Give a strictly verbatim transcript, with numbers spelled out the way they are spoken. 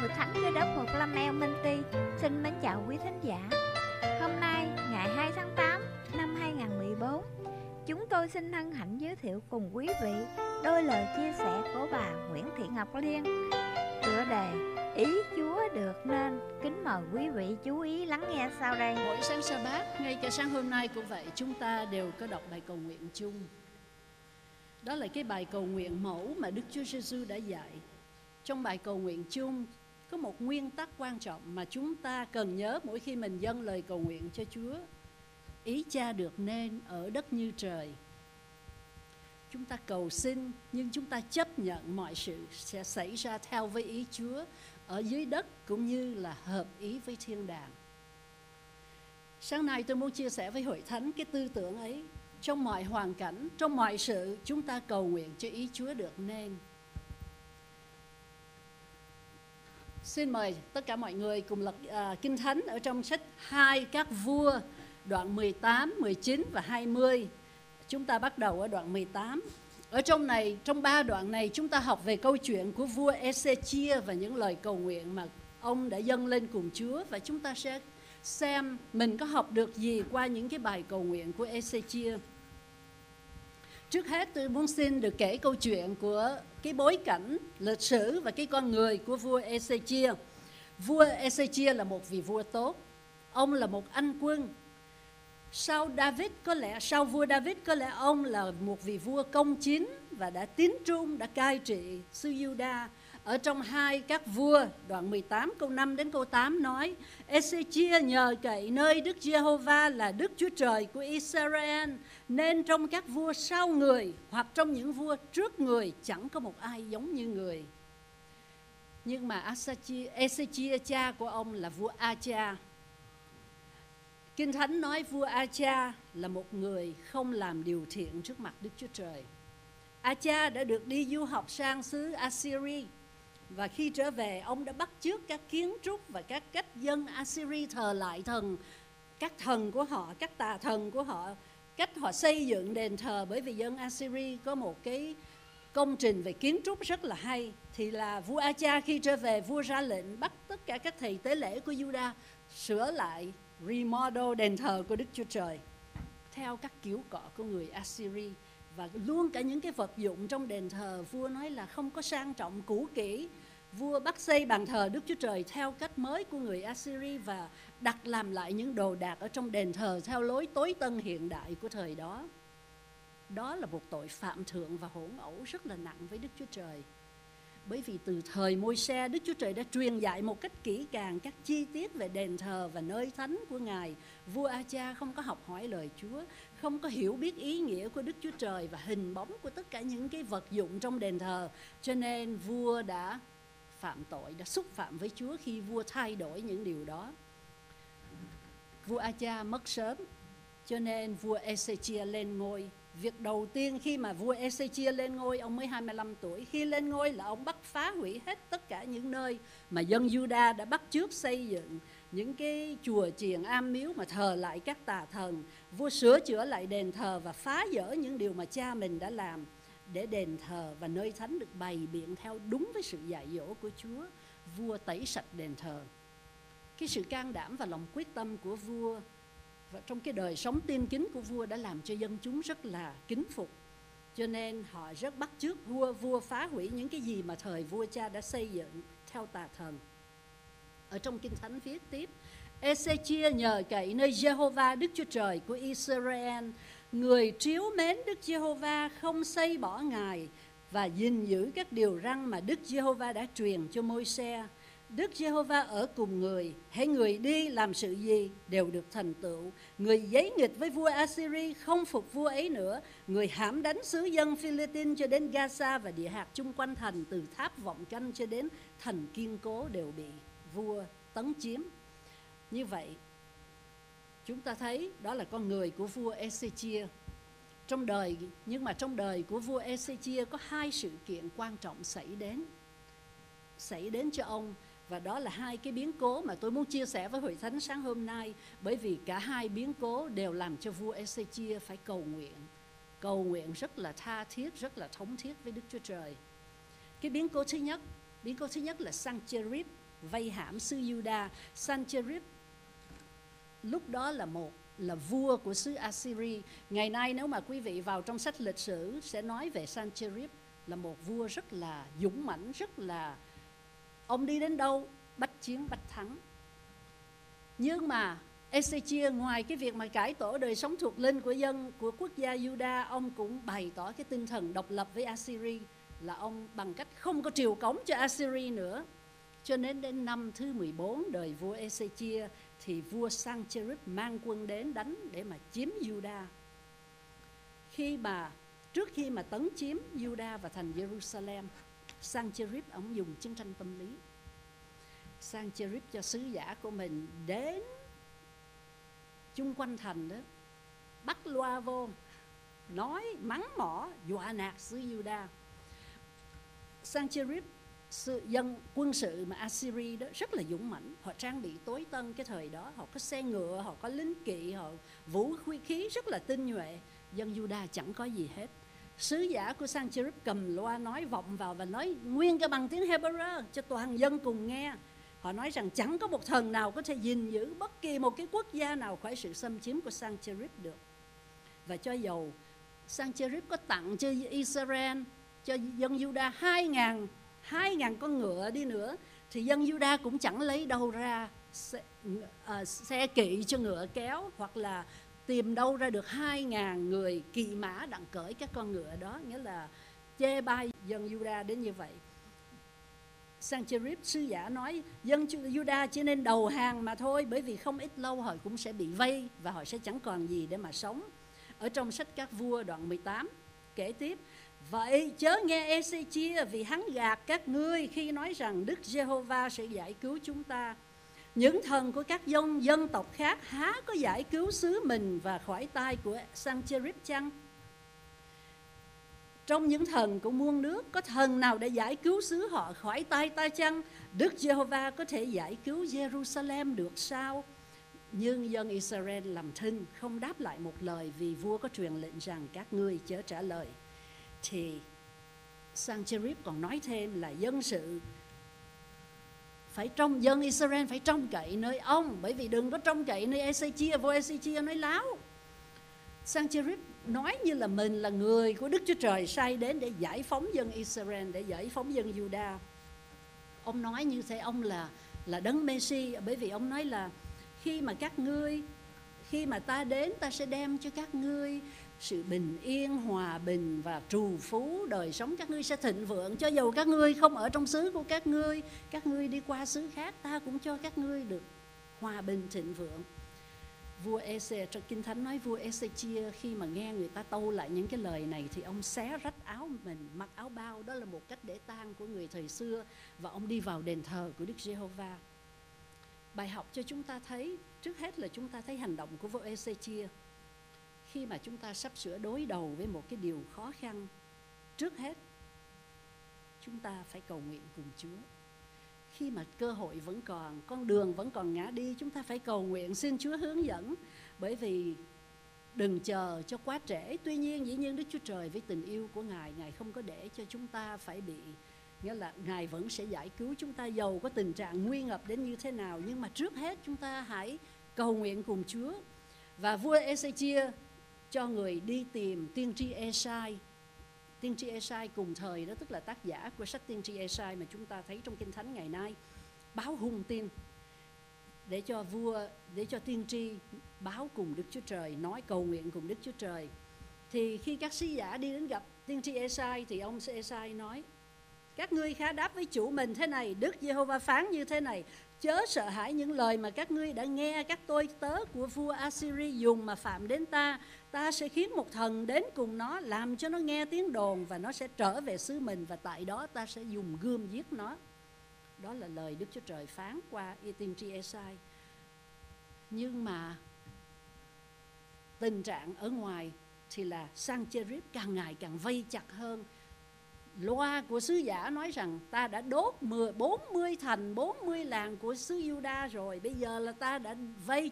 Hội Thánh Cơ Đốc Phục Lâm El Minh Ti xin mến chào quý thính giả. Hôm nay ngày hai tháng tám năm hai nghìn không trăm mười bốn, chúng tôi xin hân hạnh giới thiệu cùng quý vị đôi lời chia sẻ của bà Nguyễn Thị Ngọc Liên, tựa đề Ý Chúa được nên. Kính mời quý vị chú ý lắng nghe sau đây. Mỗi sáng sa bát, ngay cả sáng hôm nay cũng vậy, chúng ta đều có đọc bài cầu nguyện chung. Đó là cái bài cầu nguyện mẫu mà Đức Chúa Giêsu đã dạy. Trong bài cầu nguyện chung có một nguyên tắc quan trọng mà chúng ta cần nhớ mỗi khi mình dâng lời cầu nguyện cho Chúa. Ý Cha được nên ở đất như trời. Chúng ta cầu xin nhưng chúng ta chấp nhận mọi sự sẽ xảy ra theo với ý Chúa ở dưới đất cũng như là hợp ý với thiên đàng. Sáng nay tôi muốn chia sẻ với Hội Thánh cái tư tưởng ấy. Trong mọi hoàn cảnh, trong mọi sự, chúng ta cầu nguyện cho ý Chúa được nên. Xin mời tất cả mọi người cùng lật à, Kinh Thánh ở trong sách Hai Các Vua, đoạn mười tám, mười chín và hai mươi. Chúng ta bắt đầu ở đoạn mười tám. Ở trong này, trong ba đoạn này, chúng ta học về câu chuyện của vua Ê-xê-chia và những lời cầu nguyện mà ông đã dâng lên cùng Chúa. Và chúng ta sẽ xem mình có học được gì qua những cái bài cầu nguyện của Ê-xê-chia. Trước hết tôi muốn xin được kể câu chuyện của cái bối cảnh lịch sử và cái con người của vua Ê-xê-chia. Vua Ê-xê-chia là một vị vua tốt. Ông là một anh quân. Sau David có lẽ sau vua David có lẽ ông là một vị vua công chính và đã tín trung, đã cai trị xứ Juda. Ở trong Hai Các Vua đoạn mười tám câu năm đến câu tám nói: Ê-xê-chia nhờ cậy nơi Đức Giê-hô-va là Đức Chúa Trời của Israel, nên trong các vua sau người hoặc trong những vua trước người chẳng có một ai giống như người. Nhưng mà Ê-xê-chia cha của ông là vua A-cha. Kinh Thánh nói vua A-cha là một người không làm điều thiện trước mặt Đức Chúa Trời. A-cha đã được đi du học sang xứ Assyria. Và khi trở về, ông đã bắt chước các kiến trúc và các cách dân Assyria thờ lại thần, các thần của họ, các tà thần của họ, cách họ xây dựng đền thờ. Bởi vì dân Assyria có một cái công trình về kiến trúc rất là hay. Thì là vua A-cha khi trở về, vua ra lệnh bắt tất cả các thầy tế lễ của Juda sửa lại, remodel đền thờ của Đức Chúa Trời theo các kiểu cọ của người Assyria. Và luôn cả những cái vật dụng trong đền thờ, vua nói là không có sang trọng cũ kỹ. Vua bắt xây bàn thờ Đức Chúa Trời theo cách mới của người Assyria và đặt làm lại những đồ đạc ở trong đền thờ theo lối tối tân hiện đại của thời đó. Đó là một tội phạm thượng và hỗn ẩu rất là nặng với Đức Chúa Trời. Bởi vì từ thời Môi-se, Đức Chúa Trời đã truyền dạy một cách kỹ càng các chi tiết về đền thờ và nơi thánh của Ngài. Vua A-cha không có học hỏi lời Chúa, không có hiểu biết ý nghĩa của Đức Chúa Trời và hình bóng của tất cả những cái vật dụng trong đền thờ. Cho nên vua đã phạm tội, đã xúc phạm với Chúa khi vua thay đổi những điều đó. Vua A-cha mất sớm, cho nên vua Ê-xê-chia lên ngôi. Việc đầu tiên khi mà vua Ê-xê-chia lên ngôi, ông mới hai mươi lăm tuổi. Khi lên ngôi là ông bắt phá hủy hết tất cả những nơi mà dân Juda đã bắt chước xây dựng, những cái chùa chiền am miếu mà thờ lại các tà thần. Vua sửa chữa lại đền thờ và phá dỡ những điều mà cha mình đã làm, để đền thờ và nơi thánh được bày biện theo đúng với sự dạy dỗ của Chúa. Vua tẩy sạch đền thờ. Cái sự can đảm và lòng quyết tâm của vua và trong cái đời sống tin kính của vua đã làm cho dân chúng rất là kính phục. Cho nên họ rất bắt chước vua, vua phá hủy những cái gì mà thời vua cha đã xây dựng theo tà thần. Ở trong Kinh Thánh viết tiếp: Ê-xê-chia nhờ cậy nơi Giê-hô-va Đức Chúa Trời của Israel, người trìu mến Đức Giê-hô-va, không xây bỏ Ngài và gìn giữ các điều răn mà Đức Giê-hô-va đã truyền cho Môi-se. Đức Giê-hô-va ở cùng người, hễ người đi làm sự gì đều được thành tựu. Người giấy nghịch với vua Assyria không phục vua ấy nữa. Người hãm đánh xứ dân Philippines cho đến Gaza và địa hạt chung quanh thành, từ tháp Vọng Canh cho đến thành kiên cố đều bị vua tấn chiếm. Như vậy, chúng ta thấy đó là con người của vua Ê-xê-chia. Trong đời, nhưng mà trong đời của vua Ê-xê-chia có hai sự kiện quan trọng xảy đến, xảy đến cho ông. Và đó là hai cái biến cố mà tôi muốn chia sẻ với Hội Thánh sáng hôm nay. Bởi vì cả hai biến cố đều làm cho vua Ê-xê-chia phải cầu nguyện. Cầu nguyện rất là tha thiết, rất là thống thiết với Đức Chúa Trời. Cái biến cố thứ nhất, biến cố thứ nhất là Sancherib. vây hãm xứ Juda. Sancherib lúc đó là một là vua của xứ Assyria. Ngày nay nếu mà quý vị vào trong sách lịch sử sẽ nói về Sancherib là một vua rất là dũng mãnh, rất là ông đi đến đâu bách chiến bách thắng. Nhưng mà Ê-xê-chia ngoài cái việc mà cải tổ đời sống thuộc linh của dân của quốc gia Juda, ông cũng bày tỏ cái tinh thần độc lập với Assyria, là ông bằng cách không có triều cống cho Assyria nữa. Cho nên đến năm thứ mười bốn đời vua Ê-xê-chia thì vua Sancherib mang quân đến đánh để mà chiếm Juda. Khi mà trước khi mà tấn chiếm Juda và thành Jerusalem, Sancherib ông dùng chiến tranh tâm lý. Sancherib cho sứ giả của mình đến chung quanh thành đó, bắt loa vô, nói mắng mỏ, dọa nạt xứ Juda. Sancherib sự dân quân sự mà Assyria đó rất là dũng mãnh, họ trang bị tối tân cái thời đó, họ có xe ngựa, họ có lính kỵ, họ vũ khí rất là tinh nhuệ. Dân Juda chẳng có gì hết. Sứ giả của Sancherib cầm loa nói vọng vào và nói nguyên cái bằng tiếng Hebrew cho toàn dân cùng nghe. Họ nói rằng chẳng có một thần nào có thể gìn giữ bất kỳ một cái quốc gia nào khỏi sự xâm chiếm của Sancherib được. Và cho dầu Sancherib có tặng cho Israel, cho dân Juda hai ngàn hai ngàn con ngựa đi nữa, thì dân Juda cũng chẳng lấy đâu ra xe, uh, xe kỵ cho ngựa kéo, hoặc là tìm đâu ra được hai ngàn người kỵ mã đặng cởi các con ngựa đó. Nghĩa là chê bai dân Juda đến như vậy. Sancherib sứ giả nói dân Juda chỉ nên đầu hàng mà thôi, bởi vì không ít lâu họ cũng sẽ bị vây và họ sẽ chẳng còn gì để mà sống. Ở trong sách Các Vua đoạn mười tám kể tiếp: vậy chớ nghe Ê-xê-chia, vì hắn gạt các ngươi khi nói rằng Đức Giê-hô-va sẽ giải cứu chúng ta. Những thần của các dân dân tộc khác há có giải cứu xứ mình và khỏi tay của Sancherib chăng? Trong những thần của muôn nước, có thần nào để giải cứu xứ họ khỏi tay ta chăng? Đức Giê-hô-va có thể giải cứu Jerusalem được sao? Nhưng dân Israel làm thinh, không đáp lại một lời, vì vua có truyền lệnh rằng các ngươi chớ trả lời. Thì Sancherib còn nói thêm là dân sự phải trong dân Israel phải trông cậy nơi ông, bởi vì đừng có trông cậy nơi Ê-xê-chia. Vua Ê-xê-chia nói láo. Sancherib nói như là mình là người của Đức Chúa Trời sai đến để giải phóng dân Israel, để giải phóng dân Juda. Ông nói như thế, ông là là đấng Messi, bởi vì ông nói là khi mà các ngươi, khi mà ta đến, ta sẽ đem cho các ngươi sự bình yên, hòa bình và trù phú, đời sống các ngươi sẽ thịnh vượng. Cho dầu các ngươi không ở trong xứ của các ngươi, các ngươi đi qua xứ khác, ta cũng cho các ngươi được hòa bình thịnh vượng. Vua Ê-xê, trong Kinh Thánh nói vua Ê-xê-chia khi mà nghe người ta tâu lại những cái lời này thì ông xé rách áo mình, mặc áo bao. Đó là một cách để tang của người thời xưa. Và ông đi vào đền thờ của Đức Giê-hô-va. Bài học cho chúng ta thấy, trước hết là chúng ta thấy hành động của vua Ê-xê-chia. Khi mà chúng ta sắp sửa đối đầu với một cái điều khó khăn, trước hết chúng ta phải cầu nguyện cùng Chúa. Khi mà cơ hội vẫn còn, con đường vẫn còn ngã đi, chúng ta phải cầu nguyện xin Chúa hướng dẫn. Bởi vì đừng chờ cho quá trễ. Tuy nhiên, dĩ nhiên Đức Chúa Trời với tình yêu của Ngài, Ngài không có để cho chúng ta phải bị, nghĩa là Ngài vẫn sẽ giải cứu chúng ta dầu có tình trạng nguy ngập đến như thế nào. Nhưng mà trước hết chúng ta hãy cầu nguyện cùng Chúa. Và vua Ê-xê-chia cho người đi tìm tiên tri Ê-sai. Tiên tri Ê-sai cùng thời đó, tức là tác giả của sách tiên tri Ê-sai mà chúng ta thấy trong Kinh Thánh ngày nay, báo hung tin để cho vua, để cho tiên tri báo cùng Đức Chúa Trời, nói cầu nguyện cùng Đức Chúa Trời. Thì khi các sứ giả đi đến gặp tiên tri Ê-sai thì ông Ê-sai nói: các ngươi khá đáp với chủ mình thế này, Đức Giê-hô-va phán như thế này: chớ sợ hãi những lời mà các ngươi đã nghe các tôi tớ của vua Assyria dùng mà phạm đến ta. Ta sẽ khiến một thần đến cùng nó, làm cho nó nghe tiếng đồn, và nó sẽ trở về xứ mình, và tại đó ta sẽ dùng gươm giết nó. Đó là lời Đức Chúa Trời phán qua tiên tri Ê-sai. Nhưng mà tình trạng ở ngoài thì là Sancherib càng ngày càng vây chặt hơn. Loa của sứ giả nói rằng ta đã đốt bốn mươi thành, bốn mươi làng của xứ Juda rồi, bây giờ là ta đã vây